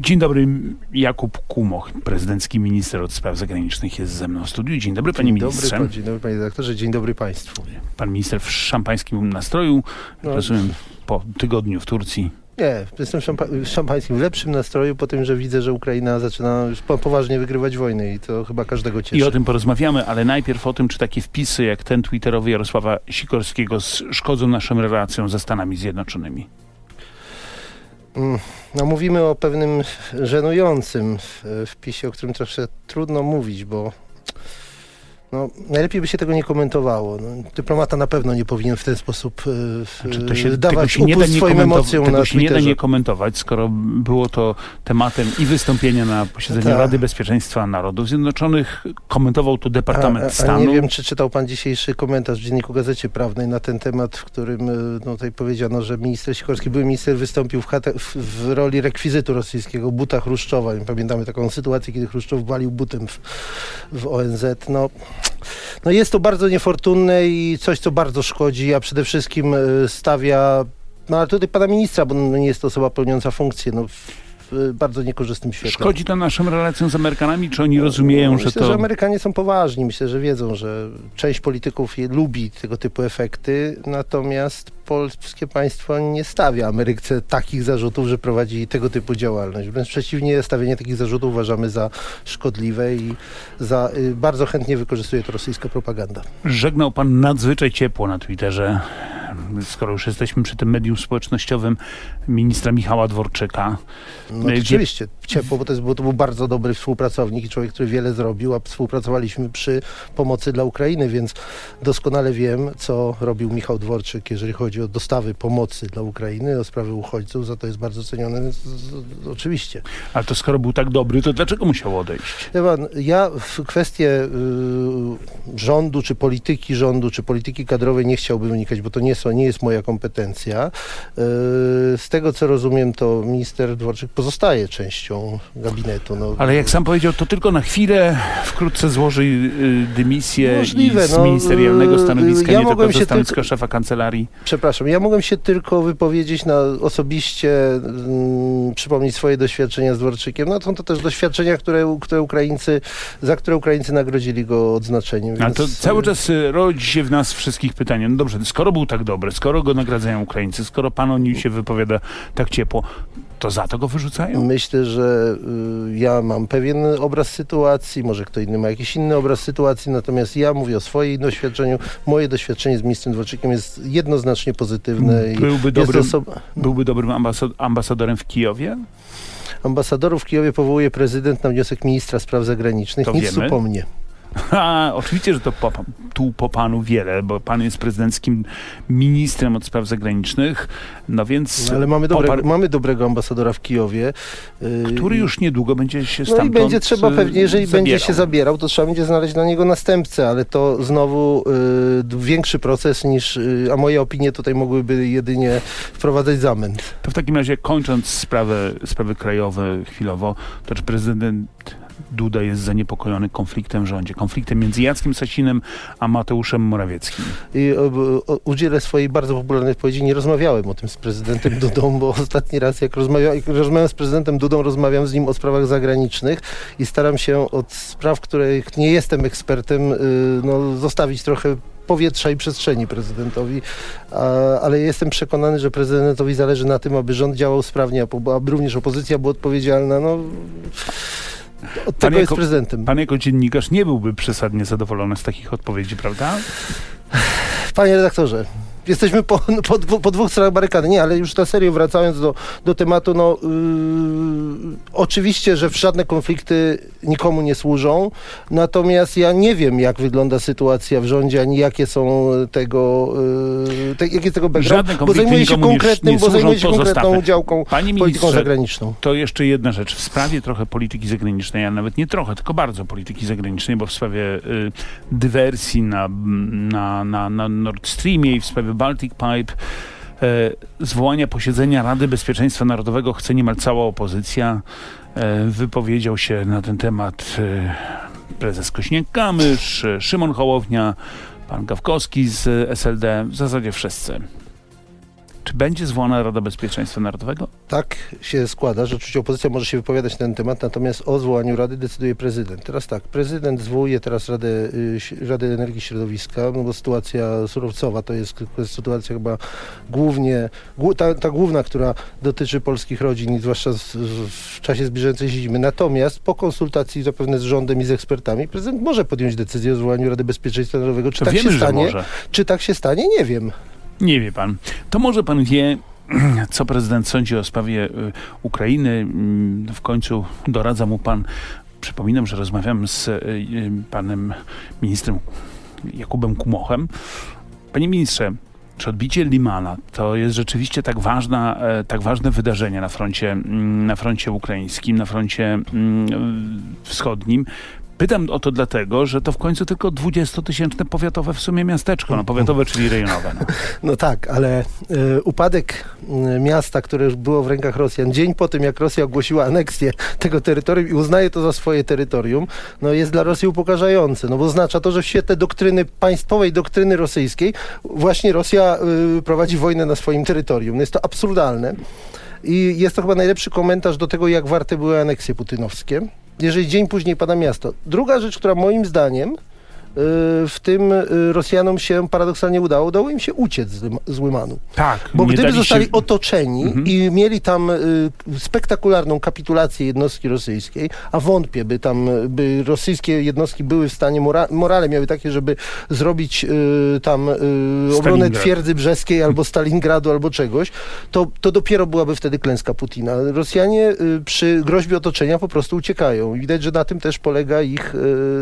Dzień dobry, Jakub Kumoch, prezydencki minister od spraw zagranicznych jest ze mną w studiu. Dzień dobry, panie ministrze. Dzień dobry, panie redaktorze, dzień dobry państwu. Pan minister w szampańskim nastroju, rozumiem, po tygodniu w Turcji. Nie, jestem w szampańskim, w lepszym nastroju po tym, że widzę, że Ukraina zaczyna już poważnie wygrywać wojnę i to chyba każdego cieszy. I o tym porozmawiamy, ale najpierw o tym, czy takie wpisy jak ten twitterowy Jarosława Sikorskiego szkodzą naszym relacjom ze Stanami Zjednoczonymi. No, mówimy o pewnym żenującym wpisie, o którym troszkę trudno mówić, bo najlepiej by się tego nie komentowało. Dyplomata na pewno nie powinien w ten sposób dawać upust swoim emocjom na Twitterze. Tego się nie da nie komentować, skoro było to tematem i wystąpienia na posiedzeniu Rady Bezpieczeństwa Narodów Zjednoczonych. Komentował to Departament Stanu. Nie wiem, czy czytał pan dzisiejszy komentarz w Dzienniku Gazecie Prawnej na ten temat, w którym tutaj powiedziano, że minister Sikorski, były minister, wystąpił w roli rekwizytu rosyjskiego, buta Chruszczowa. Pamiętamy taką sytuację, kiedy Chruszczow walił butem w ONZ. No jest to bardzo niefortunne i coś, co bardzo szkodzi, a przede wszystkim stawia, ale tutaj pana ministra, bo nie jest to osoba pełniąca funkcję, w bardzo niekorzystnym świetle. Szkodzi to naszym relacjom z Amerykanami, czy oni rozumieją, że to... Myślę, że Amerykanie są poważni. Myślę, że wiedzą, że część polityków lubi tego typu efekty, natomiast polskie państwo nie stawia Ameryce takich zarzutów, że prowadzi tego typu działalność. Wręcz przeciwnie, stawianie takich zarzutów uważamy za szkodliwe i za bardzo chętnie wykorzystuje to rosyjska propaganda. Żegnał pan nadzwyczaj ciepło na Twitterze, skoro już jesteśmy przy tym medium społecznościowym, ministra Michała Dworczyka. No rzeczywiście ciepło, bo to był bardzo dobry współpracownik i człowiek, który wiele zrobił, a współpracowaliśmy przy pomocy dla Ukrainy, więc doskonale wiem, co robił Michał Dworczyk, jeżeli chodzi o dostawy pomocy dla Ukrainy, o sprawy uchodźców, za to jest bardzo cenione, więc oczywiście. Ale to skoro był tak dobry, to dlaczego musiał odejść? Ja w kwestię rządu, czy polityki kadrowej nie chciałbym wnikać, bo to nie jest moja kompetencja. Z tego, co rozumiem, to minister Dworczyk pozostaje częścią gabinetu. Ale jak sam powiedział, to tylko na chwilę, wkrótce złoży dymisję możliwe, z ministerialnego stanowiska, ja nie tylko ze stanowiska tylko szefa kancelarii. Przepraszam, ja mogłem się tylko wypowiedzieć osobiście, przypomnieć swoje doświadczenia z Dworczykiem. Są to też doświadczenia, za które Ukraińcy nagrodzili go odznaczeniem. Ale to cały czas rodzi się w nas wszystkich pytanie. No dobrze, skoro był tak dobry, skoro go nagradzają Ukraińcy, skoro pan o nim się wypowiada tak ciepło, to za to go wyrzucają? Myślę, że ja mam pewien obraz sytuacji, może kto inny ma jakiś inny obraz sytuacji, natomiast ja mówię o swoim doświadczeniu. Moje doświadczenie z ministrem Dworczykiem jest jednoznacznie pozytywne. Byłby dobrym ambasadorem w Kijowie? Ambasadorów w Kijowie powołuje prezydent na wniosek ministra spraw zagranicznych. To nic wiemy. Po mnie. Oczywiście, że to tu po panu wiele, bo pan jest prezydenckim ministrem od spraw zagranicznych, no więc... Ale mamy dobrego ambasadora w Kijowie. Który już niedługo będzie się stamtąd i będzie trzeba pewnie, jeżeli zabierał. Będzie się zabierał, to trzeba będzie znaleźć na niego następcę, ale to znowu większy proces niż, a moje opinie tutaj mogłyby jedynie wprowadzać zamęt. To w takim razie, kończąc sprawy krajowe chwilowo, to czy prezydent Duda jest zaniepokojony konfliktem w rządzie, konfliktem między Jackiem Sasinem a Mateuszem Morawieckim? Udzielę swojej bardzo popularnej odpowiedzi. Nie rozmawiałem o tym z prezydentem Dudą, bo ostatni raz jak rozmawiałem z prezydentem Dudą, rozmawiam z nim o sprawach zagranicznych i staram się od spraw, których nie jestem ekspertem, zostawić trochę powietrza i przestrzeni prezydentowi, ale jestem przekonany, że prezydentowi zależy na tym, aby rząd działał sprawnie, aby również opozycja była odpowiedzialna. Od tego jest prezydentem. Pan jako dziennikarz nie byłby przesadnie zadowolony z takich odpowiedzi, prawda? Panie redaktorze, jesteśmy po dwóch stronach barykady. Nie, ale już na serio wracając do tematu, oczywiście, że żadne konflikty nikomu nie służą, natomiast ja nie wiem, jak wygląda sytuacja w rządzie, ani jakie są jaki jest tego background, bo zajmuję się konkretną działką, polityką zagraniczną. To jeszcze jedna rzecz. W sprawie trochę polityki zagranicznej, a nawet nie trochę, tylko bardzo polityki zagranicznej, bo w sprawie dywersji na Nord Streamie i w sprawie Baltic Pipe, zwołania posiedzenia Rady Bezpieczeństwa Narodowego chce niemal cała opozycja. Wypowiedział się na ten temat prezes Kosiniak-Kamysz, Szymon Hołownia, pan Gawkowski z SLD, w zasadzie wszyscy. Czy będzie zwołana Rada Bezpieczeństwa Narodowego? Tak się składa, że oczywiście opozycja może się wypowiadać na ten temat, natomiast o zwołaniu Rady decyduje prezydent. Teraz tak, prezydent zwołuje teraz Radę Energii i Środowiska, no bo sytuacja surowcowa to jest sytuacja chyba głównie, ta główna, która dotyczy polskich rodzin i zwłaszcza w czasie zbliżającej się zimy. Natomiast po konsultacji zapewne z rządem i z ekspertami prezydent może podjąć decyzję o zwołaniu Rady Bezpieczeństwa Narodowego. Czy To tak wiemy, się stanie? że może. Czy tak się stanie? Nie wiem. Nie wie pan. To może pan wie, co prezydent sądzi o sprawie Ukrainy. W końcu doradza mu pan. Przypominam, że rozmawiam z panem ministrem Jakubem Kumochem. Panie ministrze, czy odbicie Limana to jest rzeczywiście tak ważne wydarzenie na froncie ukraińskim, na froncie wschodnim? Pytam o to dlatego, że to w końcu tylko 20-tysięczne powiatowe w sumie miasteczko. No powiatowe, czyli rejonowe. No tak, ale upadek miasta, które już było w rękach Rosjan, dzień po tym, jak Rosja ogłosiła aneksję tego terytorium i uznaje to za swoje terytorium, no jest dla Rosji upokarzające, no bo oznacza to, że w świetle państwowej doktryny rosyjskiej właśnie Rosja prowadzi wojnę na swoim terytorium. No jest to absurdalne i jest to chyba najlepszy komentarz do tego, jak warte były aneksje putinowskie. Jeżeli dzień później pada miasto. Druga rzecz, która moim zdaniem w tym Rosjanom się paradoksalnie udało im się uciec z Limanu. Tak. Bo gdyby zostali otoczeni i mieli tam spektakularną kapitulację jednostki rosyjskiej, a wątpię, by rosyjskie jednostki były w stanie, morale miały takie, żeby zrobić tam obronę twierdzy brzeskiej albo Stalingradu, albo czegoś, to dopiero byłaby wtedy klęska Putina. Rosjanie przy groźbie otoczenia po prostu uciekają. Widać, że na tym też polega ich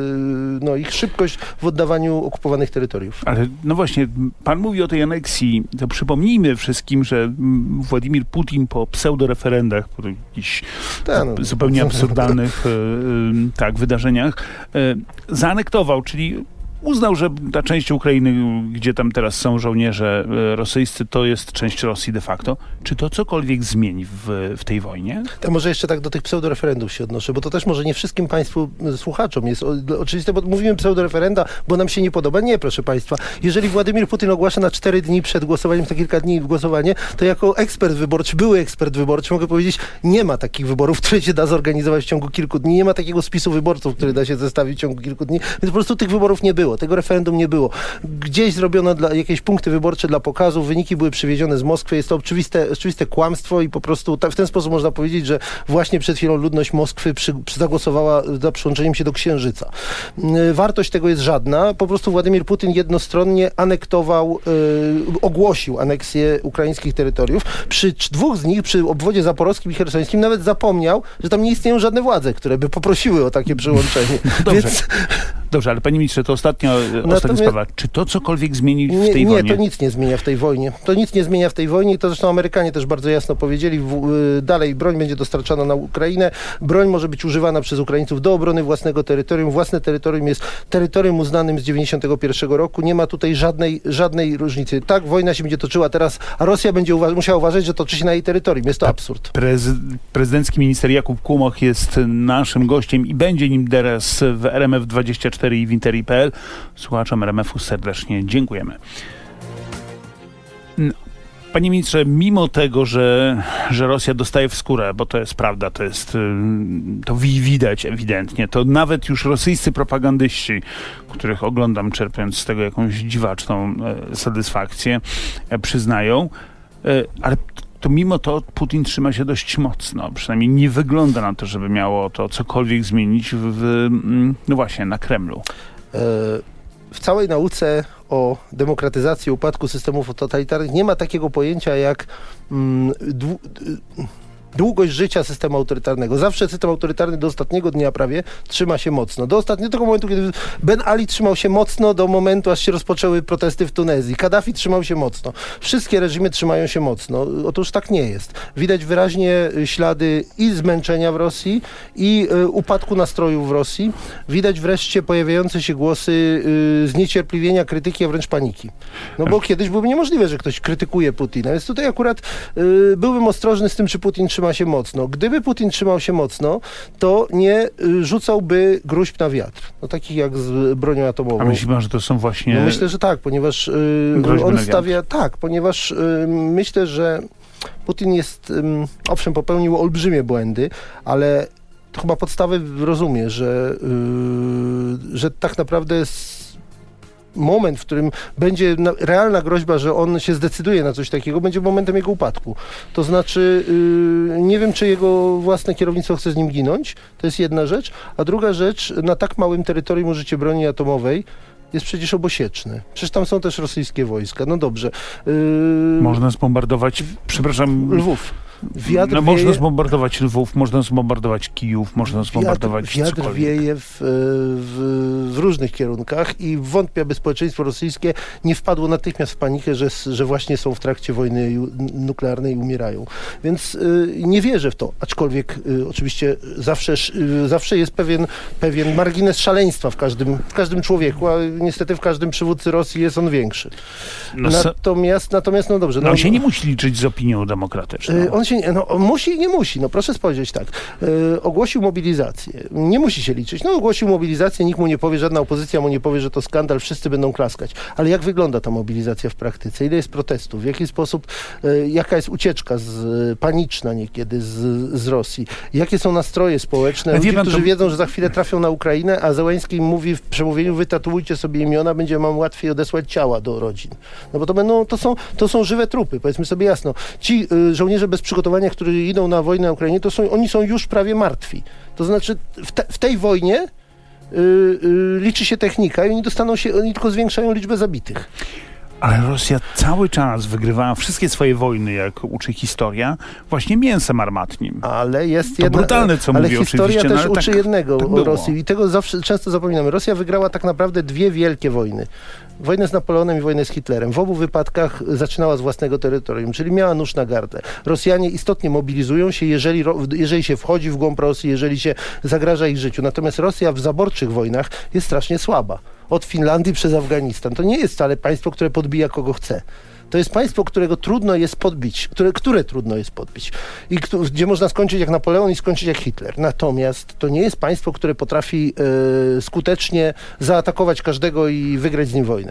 szybkość w oddawaniu okupowanych terytoriów. Ale no właśnie, pan mówi o tej aneksji, to przypomnijmy wszystkim, że Władimir Putin po pseudoreferendach, po jakichś zupełnie absurdalnych wydarzeniach, zaanektował, czyli uznał, że ta część Ukrainy, gdzie tam teraz są żołnierze rosyjscy, to jest część Rosji de facto. Czy to cokolwiek zmieni w tej wojnie? To może jeszcze tak do tych pseudoreferendów się odnoszę, bo to też może nie wszystkim państwu słuchaczom jest oczywiste, bo mówimy pseudoreferenda, bo nam się nie podoba. Nie, proszę państwa. Jeżeli Władimir Putin ogłasza na 4 dni przed głosowaniem, na kilka dni głosowanie, to jako ekspert wyborczy, były ekspert wyborczy, mogę powiedzieć, nie ma takich wyborów, które się da zorganizować w ciągu kilku dni. Nie ma takiego spisu wyborców, który da się zestawić w ciągu kilku dni. Więc po prostu tych wyborów nie było. Tego referendum nie było. Gdzieś zrobiono jakieś punkty wyborcze dla pokazu, wyniki były przywiezione z Moskwy. Jest to oczywiste kłamstwo i po prostu w ten sposób można powiedzieć, że właśnie przed chwilą ludność Moskwy zagłosowała za przyłączeniem się do Księżyca. Wartość tego jest żadna. Po prostu Władimir Putin jednostronnie ogłosił aneksję ukraińskich terytoriów. Przy 2 z nich, przy obwodzie zaporowskim i chersońskim, nawet zapomniał, że tam nie istnieją żadne władze, które by poprosiły o takie przyłączenie. Dobrze, ale panie ministrze, to ostatnia sprawa. Czy to cokolwiek zmieni w tej wojnie? Nie, to nic nie zmienia w tej wojnie. To nic nie zmienia w tej wojnie i to zresztą Amerykanie też bardzo jasno powiedzieli. Dalej broń będzie dostarczana na Ukrainę. Broń może być używana przez Ukraińców do obrony własnego terytorium. Własne terytorium jest terytorium uznanym z 1991 roku. Nie ma tutaj żadnej różnicy. Tak, wojna się będzie toczyła teraz, a Rosja będzie musiała uważać, że toczy się na jej terytorium. Jest to absurd. Prezydencki minister Jakub Kumoch jest naszym gościem i będzie nim teraz w RMF24 i w Interi.pl. Słuchaczom RMF-u serdecznie dziękujemy. No. Panie ministrze, mimo tego, że Rosja dostaje w skórę, bo to jest prawda, to widać ewidentnie, to nawet już rosyjscy propagandyści, których oglądam czerpiąc z tego jakąś dziwaczną satysfakcję, przyznają, ale to mimo to Putin trzyma się dość mocno. Przynajmniej nie wygląda na to, żeby miało to cokolwiek zmienić na Kremlu. W całej nauce o demokratyzacji, upadku systemów totalitarnych nie ma takiego pojęcia jak długość życia systemu autorytarnego. Zawsze system autorytarny do ostatniego dnia prawie trzyma się mocno. Do ostatniego momentu, kiedy Ben Ali trzymał się mocno, do momentu, aż się rozpoczęły protesty w Tunezji. Kaddafi trzymał się mocno. Wszystkie reżimy trzymają się mocno. Otóż tak nie jest. Widać wyraźnie ślady i zmęczenia w Rosji, i upadku nastrojów w Rosji. Widać wreszcie pojawiające się głosy zniecierpliwienia, krytyki, a wręcz paniki. No bo kiedyś byłoby niemożliwe, że ktoś krytykuje Putina. Więc tutaj akurat byłbym ostrożny z tym, czy Putin trzyma trzyma się mocno. Gdyby Putin trzymał się mocno, to nie rzucałby gruźb na wiatr. No, takich jak z bronią atomową. A myśli pan, że to są właśnie... No, myślę, że tak, ponieważ on stawia... Tak, ponieważ myślę, że Putin jest... owszem, popełnił olbrzymie błędy, ale to chyba podstawy rozumie, że tak naprawdę moment, w którym będzie realna groźba, że on się zdecyduje na coś takiego, będzie momentem jego upadku. To znaczy, nie wiem, czy jego własne kierownictwo chce z nim ginąć, to jest jedna rzecz, a druga rzecz, na tak małym terytorium użycie broni atomowej jest przecież obosieczny. Przecież tam są też rosyjskie wojska. No dobrze. Można zbombardować, przepraszam... Lwów. Można zbombardować Lwów, można zbombardować Kijów, można zbombardować wiatr wieje w różnych kierunkach i wątpię, aby społeczeństwo rosyjskie nie wpadło natychmiast w panikę, że właśnie są w trakcie wojny nuklearnej i umierają. Więc nie wierzę w to, aczkolwiek oczywiście zawsze jest pewien margines szaleństwa w każdym człowieku, a niestety w każdym przywódcy Rosji jest on większy. Natomiast no dobrze. On się nie musi liczyć z opinią demokratyczną. Musi i nie musi. No proszę spojrzeć tak. Ogłosił mobilizację. Nie musi się liczyć. No ogłosił mobilizację, nikt mu nie powie, żadna opozycja mu nie powie, że to skandal, wszyscy będą klaskać. Ale jak wygląda ta mobilizacja w praktyce? Ile jest protestów? W jaki sposób, jaka jest ucieczka paniczna niekiedy z Rosji? Jakie są nastroje społeczne? Ludzie, którzy wiedzą, że za chwilę trafią na Ukrainę, a Zełenski im mówi w przemówieniu, wytatuujcie sobie imiona, będzie wam łatwiej odesłać ciała do rodzin. No bo to są żywe trupy, powiedzmy sobie jasno. Ci żołnierze bez przygotowania, którzy idą na wojnę na Ukrainie, oni są już prawie martwi. To znaczy w tej wojnie liczy się technika i oni tylko zwiększają liczbę zabitych. Ale Rosja cały czas wygrywała wszystkie swoje wojny, jak uczy historia, właśnie mięsem armatnim. Ale jest to brutalne, co mówię oczywiście. Ale historia też uczy tak, jednego o Rosji i tego często zapominamy. Rosja wygrała tak naprawdę dwie wielkie wojny. Wojnę z Napoleonem i wojnę z Hitlerem. W obu wypadkach zaczynała z własnego terytorium, czyli miała nóż na gardle. Rosjanie istotnie mobilizują się, jeżeli się wchodzi w głąb Rosji, jeżeli się zagraża ich życiu. Natomiast Rosja w zaborczych wojnach jest strasznie słaba. Od Finlandii przez Afganistan. To nie jest wcale państwo, które podbija kogo chce. To jest państwo, którego trudno jest podbić, które trudno jest podbić. I gdzie można skończyć jak Napoleon i skończyć jak Hitler. Natomiast to nie jest państwo, które potrafi skutecznie zaatakować każdego i wygrać z nim wojnę.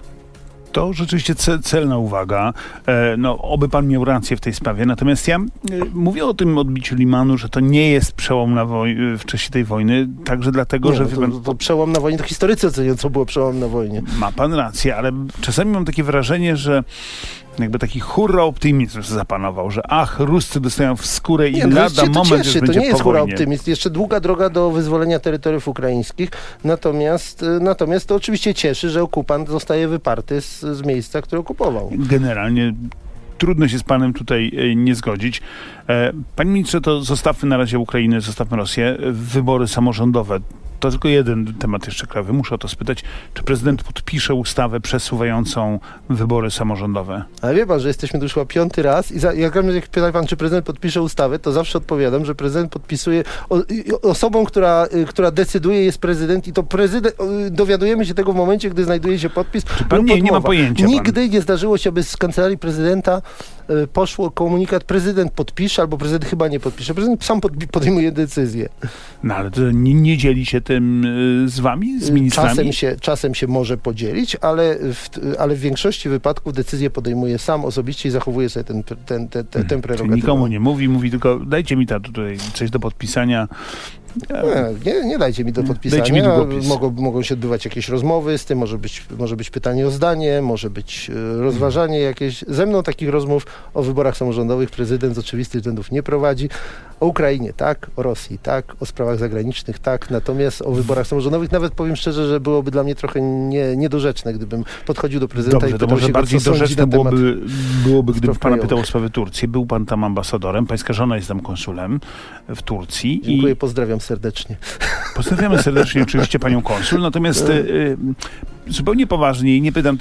To rzeczywiście celna uwaga. Oby pan miał rację w tej sprawie. Natomiast ja mówię o tym odbiciu Limanu, że to nie jest przełom w czasie tej wojny, także dlatego, że... To przełom na wojnie, to historycy ocenią, co było przełom na wojnie. Ma pan rację, ale czasami mam takie wrażenie, że jakby taki hurra optymizm zapanował, że Ruscy dostają w skórę i lada moment już będzie po wojnie. To nie jest hurra optymizm. Jeszcze długa droga do wyzwolenia terytoriów ukraińskich. Natomiast to oczywiście cieszy, że okupant zostaje wyparty z miejsca, które okupował. Generalnie trudno się z panem tutaj nie zgodzić. Panie ministrze, to zostawmy na razie Ukrainę, zostawmy Rosję. Wybory samorządowe. To tylko jeden temat jeszcze krajowy. Muszę o to spytać. Czy prezydent podpisze ustawę przesuwającą wybory samorządowe? Ale wie pan, że jesteśmy tu już chyba 5. raz i jak pyta pan, czy prezydent podpisze ustawę, to zawsze odpowiadam, że prezydent podpisuje... Osobą, która decyduje, jest prezydent i to prezydent... Dowiadujemy się tego w momencie, gdy znajduje się podpis. Czy pan nie ma pojęcia? Nigdy nie zdarzyło się, aby z kancelarii prezydenta poszło komunikat, prezydent podpisze, albo prezydent chyba nie podpisze. Prezydent sam podejmuje decyzję. No ale to nie dzieli się tym z wami, z ministrami? Czasem się może podzielić, ale w większości wypadków decyzję podejmuje sam osobiście i zachowuje sobie ten prerogatywę. Nikomu nie mówi tylko dajcie mi tutaj coś do podpisania. Nie dajcie mi do podpisania. Mogą się odbywać jakieś rozmowy, z tym może być pytanie o zdanie, może być rozważanie jakieś. Ze mną takich rozmów o wyborach samorządowych prezydent z oczywistych względów nie prowadzi. O Ukrainie tak, o Rosji tak, o sprawach zagranicznych tak, natomiast o wyborach samorządowych nawet powiem szczerze, że byłoby dla mnie trochę niedorzeczne, gdybym podchodził do prezydenta. Dobrze, i to może bardziej dorzeczne byłoby gdyby pana pytał o sprawę Turcji. Był pan tam ambasadorem, pańska żona jest tam konsulem w Turcji. Dziękuję, pozdrawiam serdecznie. Pozdrawiamy serdecznie oczywiście panią konsul, natomiast zupełnie poważnie, nie pytam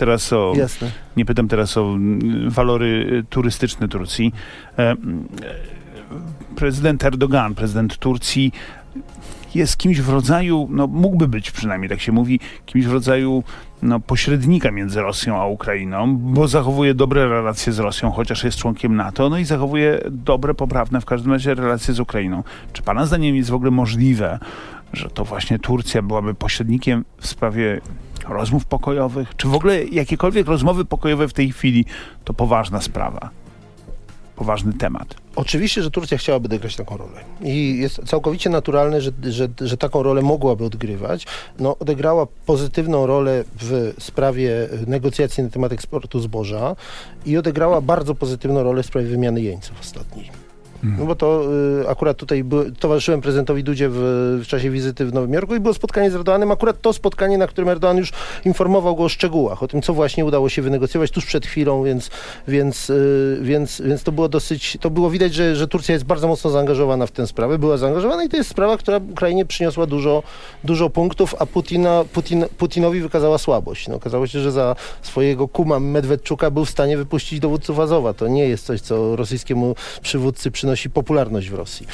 teraz o walory turystyczne Turcji. Prezydent Erdogan, prezydent Turcji, jest kimś w rodzaju, no mógłby być przynajmniej, tak się mówi, kimś w rodzaju pośrednika między Rosją a Ukrainą, bo zachowuje dobre relacje z Rosją, chociaż jest członkiem NATO, no i zachowuje dobre, poprawne w każdym razie relacje z Ukrainą. Czy pana zdaniem jest w ogóle możliwe, że to właśnie Turcja byłaby pośrednikiem w sprawie rozmów pokojowych? Czy w ogóle jakiekolwiek rozmowy pokojowe w tej chwili to poważna sprawa? Poważny temat. Oczywiście, że Turcja chciałaby odegrać taką rolę i jest całkowicie naturalne, że taką rolę mogłaby odgrywać. No, odegrała pozytywną rolę w sprawie negocjacji na temat eksportu zboża i odegrała bardzo pozytywną rolę w sprawie wymiany jeńców ostatniej. No bo to akurat tutaj towarzyszyłem prezydentowi Dudzie w czasie wizyty w Nowym Jorku i było spotkanie z Erdoğanem. Akurat to spotkanie, na którym Erdoğan już informował go o szczegółach, o tym, co właśnie udało się wynegocjować tuż przed chwilą, więc to było to było widać, że Turcja jest bardzo mocno zaangażowana w tę sprawę. Była zaangażowana i to jest sprawa, która Ukrainie przyniosła dużo punktów, a Putinowi wykazała słabość. No, okazało się, że za swojego kuma Medwedczuka był w stanie wypuścić dowódców Azowa. To nie jest coś, co rosyjskiemu przywódcy przynosi popularność w Rosji.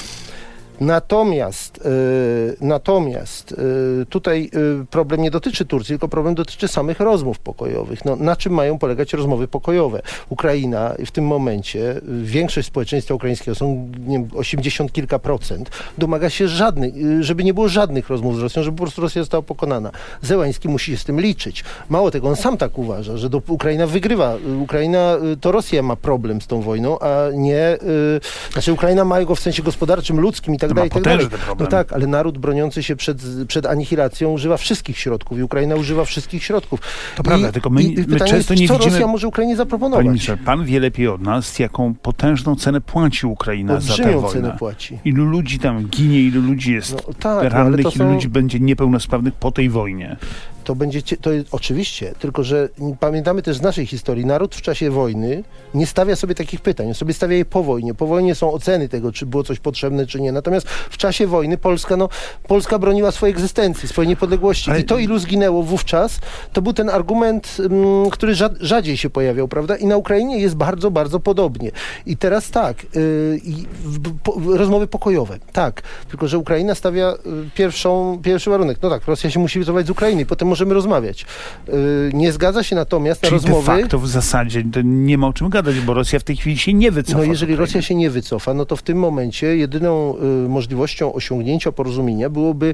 Natomiast tutaj problem nie dotyczy Turcji, tylko problem dotyczy samych rozmów pokojowych. No, na czym mają polegać rozmowy pokojowe? Ukraina w tym momencie, większość społeczeństwa ukraińskiego, są 80 kilka procent, domaga się żeby nie było żadnych rozmów z Rosją, żeby po prostu Rosja została pokonana. Zełański musi się z tym liczyć. Mało tego, on sam tak uważa, że Ukraina wygrywa. To Rosja ma problem z tą wojną, a nie... Ukraina ma go w sensie gospodarczym, ludzkim i tak dalej. No tak, ale naród broniący się przed anihilacją używa wszystkich środków i Ukraina używa wszystkich środków. To prawda, tylko my często jest, nie widzimy... Co Rosja może Ukrainie zaproponować? Panie ministrze, pan wie lepiej od nas, jaką potężną cenę płaci Ukraina za tę wojnę. Cenę płaci. Ilu ludzi tam ginie, ilu ludzi jest rannych, ilu ludzi będzie niepełnosprawnych po tej wojnie. To jest oczywiście, tylko że pamiętamy też z naszej historii, naród w czasie wojny nie stawia sobie takich pytań, on sobie stawia je po wojnie. Po wojnie są oceny tego, czy było coś potrzebne, czy nie. Natomiast w czasie wojny Polska broniła swojej egzystencji, swojej niepodległości. I to, ilu zginęło wówczas, to był ten argument, który rzadziej się pojawiał, prawda? I na Ukrainie jest bardzo, bardzo podobnie. I teraz tak, rozmowy pokojowe, tak, tylko że Ukraina stawia pierwszy warunek. No tak, Rosja się musi wycofać z Ukrainy, potem możemy rozmawiać. Nie zgadza się natomiast na rozmowy... de facto w zasadzie to nie ma o czym gadać, bo Rosja w tej chwili się nie wycofa. No jeżeli Rosja się nie wycofa, no to w tym momencie jedyną możliwością osiągnięcia porozumienia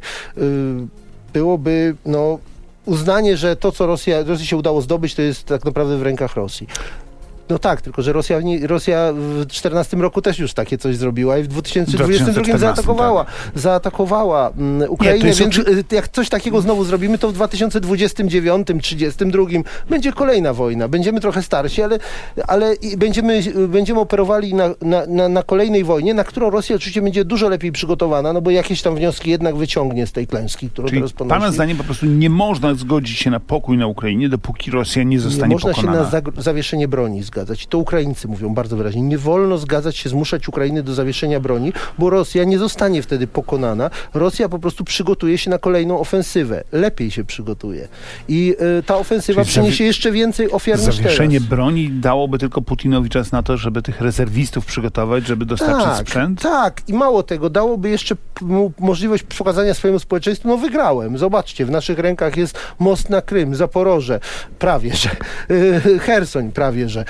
byłoby uznanie, że to, co Rosji się udało zdobyć, to jest tak naprawdę w rękach Rosji. No tak, tylko że Rosja w 2014 roku też już takie coś zrobiła i w 2022 zaatakowała Ukrainę, więc jak coś takiego znowu zrobimy, to w 2029, 2032 będzie kolejna wojna. Będziemy trochę starsi, ale będziemy operowali na kolejnej wojnie, na którą Rosja oczywiście będzie dużo lepiej przygotowana, no bo jakieś tam wnioski jednak wyciągnie z tej klęski, którą teraz ponosi. Pana zdaniem po prostu nie można zgodzić się na pokój na Ukrainie, dopóki Rosja nie zostanie pokonana. Nie można się na zawieszenie broni zgadzać. I to Ukraińcy mówią bardzo wyraźnie. Nie wolno zgadzać się, zmuszać Ukrainy do zawieszenia broni, bo Rosja nie zostanie wtedy pokonana. Rosja po prostu przygotuje się na kolejną ofensywę. Lepiej się przygotuje. I ta ofensywa przyniesie jeszcze więcej ofiar niż teraz. Zawieszenie broni dałoby tylko Putinowi czas na to, żeby tych rezerwistów przygotować, żeby dostarczyć sprzęt? Tak. I mało tego, dałoby jeszcze mu możliwość pokazania swojemu społeczeństwu, no wygrałem. Zobaczcie, w naszych rękach jest most na Krym, Zaporoże, prawie że. Chersoń, prawie że.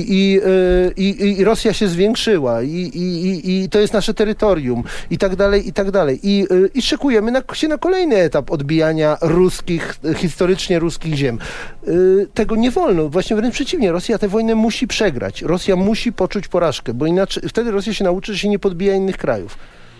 I Rosja się zwiększyła i to jest nasze terytorium i tak dalej, i tak dalej. I szykujemy się na kolejny etap odbijania historycznie ruskich ziem. Tego nie wolno. Właśnie wręcz przeciwnie. Rosja tę wojnę musi przegrać. Rosja musi poczuć porażkę, bo inaczej wtedy Rosja się nauczy, że się nie podbija innych krajów.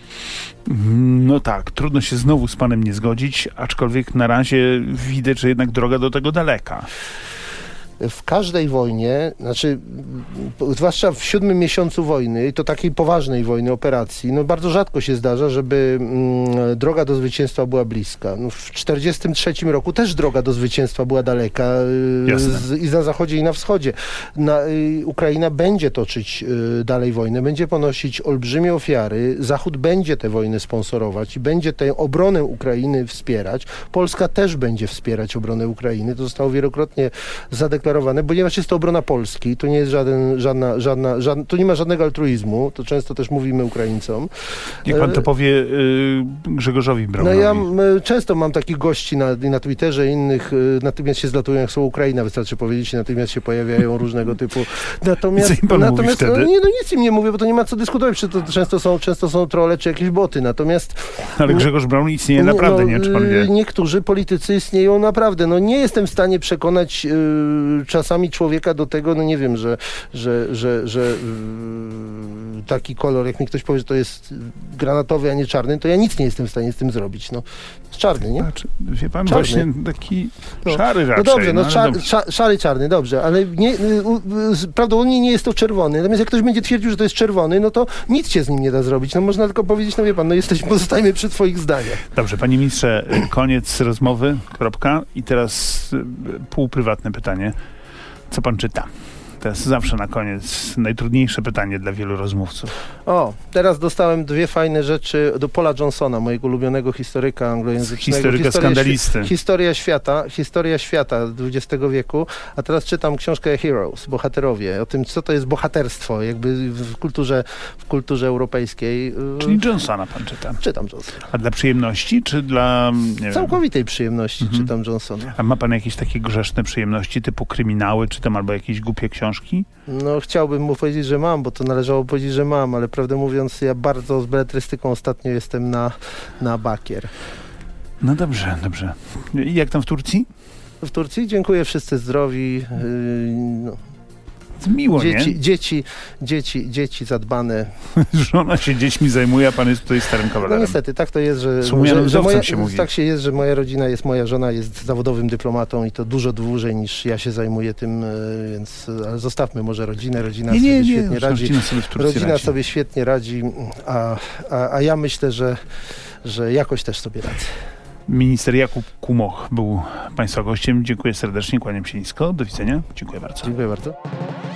No tak, trudno się znowu z panem nie zgodzić, aczkolwiek na razie widać, że jednak droga do tego daleka. W każdej wojnie, zwłaszcza w 7. miesiącu wojny, i to takiej poważnej wojny, operacji, bardzo rzadko się zdarza, żeby droga do zwycięstwa była bliska. W 1943 roku też droga do zwycięstwa była daleka i na zachodzie, i na wschodzie. Ukraina będzie toczyć dalej wojnę, będzie ponosić olbrzymie ofiary. Zachód będzie tę wojnę sponsorować i będzie tę obronę Ukrainy wspierać. Polska też będzie wspierać obronę Ukrainy. To zostało wielokrotnie zadeklarowane zadeklarowane, ponieważ jest to obrona Polski, to nie jest tu nie ma żadnego altruizmu, to często też mówimy Ukraińcom. Jak pan to powie Grzegorzowi Braunowi? Ja często mam takich gości na Twitterze, innych natychmiast się zlatują, jak słowo Ukraina wystarczy powiedzieć, natychmiast się pojawiają różnego typu. Natomiast nic im nie mówię, bo to nie ma co dyskutować, czy to często są trolle, czy jakieś boty. Natomiast ale Grzegorz Braun istnieje naprawdę, nie wiem, czy pan wie. Niektórzy politycy istnieją naprawdę. No nie jestem w stanie przekonać czasami człowieka do tego, no nie wiem, że taki kolor, jak mi ktoś powie, że to jest granatowy, a nie czarny, to ja nic nie jestem w stanie z tym zrobić. No, jest czarny, nie? Wie pan, czarny. właśnie taki szary raczej. No dobrze, szary, czarny, dobrze, ale prawdopodobnie nie jest to czerwony. Natomiast jak ktoś będzie twierdził, że to jest czerwony, no to nic się z nim nie da zrobić. No można tylko powiedzieć, no wie pan, pozostajemy przy twoich zdaniach. Dobrze, panie ministrze, koniec rozmowy, kropka. I teraz półprywatne pytanie. Co pan czyta? To jest zawsze na koniec najtrudniejsze pytanie dla wielu rozmówców. Teraz dostałem 2 fajne rzeczy do Paula Johnsona, mojego ulubionego historyka anglojęzycznego. Historyka skandalisty. Historia świata XX wieku. A teraz czytam książkę Heroes, bohaterowie, o tym, co to jest bohaterstwo, jakby w kulturze europejskiej. Czyli Johnsona pan czyta? Czytam Johnsona. A dla przyjemności, czy dla... Całkowitej przyjemności czytam Johnsona. A ma pan jakieś takie grzeszne przyjemności, typu kryminały, czytam, albo jakieś głupie książki? No chciałbym mu powiedzieć, że mam, bo to należało powiedzieć, że mam, ale prawdę mówiąc, ja bardzo z beletrystyką ostatnio jestem na bakier. No dobrze. I jak tam w Turcji? W Turcji? Dziękuję, wszyscy zdrowi. Miło, dzieci zadbane. Żona się dziećmi zajmuje, a pan jest tutaj starym kawalerem. No niestety, tak to jest, że moja rodzina moja żona jest zawodowym dyplomatą i to dużo dłużej niż ja się zajmuję tym, więc ale zostawmy może rodzinę. Rodzina sobie świetnie radzi. Rodzina sobie świetnie radzi, a ja myślę, że jakoś też sobie radzę. Minister Jakub Kumoch był państwa gościem. Dziękuję serdecznie, kłaniam się nisko. Do widzenia. Dziękuję bardzo. Dziękuję bardzo.